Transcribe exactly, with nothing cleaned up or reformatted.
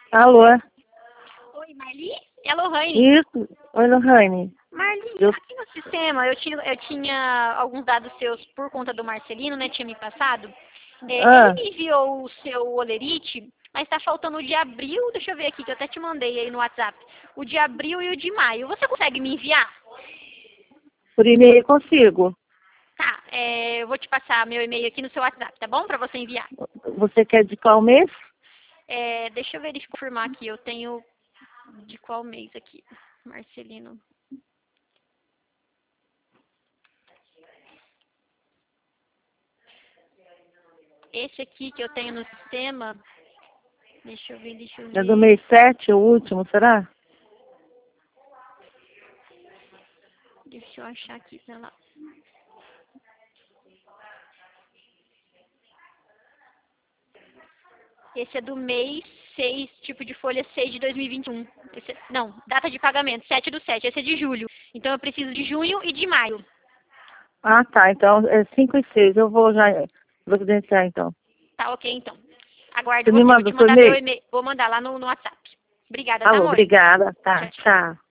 Alô? Oi, Marli? É a Lohane. Isso. Oi, Lohane. Marli, Eu... aqui no sistema eu tinha, eu tinha alguns dados seus por conta do Marcelino, né? Tinha me passado. É, ele Ah, me enviou o seu olerite, mas está faltando o de abril. Deixa eu ver aqui, que eu até te mandei aí no WhatsApp. O de abril e o de maio. Você consegue me enviar? por e-mail consigo. Tá, é, eu vou te passar meu e-mail aqui no seu WhatsApp, tá bom? Para você enviar. Você quer de qual mês? É, deixa eu verificar, confirmar aqui. Eu tenho de qual mês aqui? Marcelino. Esse aqui que eu tenho no sistema, deixa eu ver, deixa eu É do ver. mês sete, o último, será? Deixa eu achar aqui, sei lá. Esse é do mês seis, tipo de folha seis de dois mil e vinte e um. Esse, é- não, data de pagamento, sete do sete. Esse é de julho. Então eu preciso de junho e de maio. Ah, tá. Então, é cinco e seis. Eu vou já providenciar, então. Tá ok, então. Aguardo Você me você. Vou te manda por mandar meu e-mail? e-mail. Vou mandar lá no, no WhatsApp. Obrigada, tá, Alô, amor? obrigada. Tchau, Tá, tchau. tchau.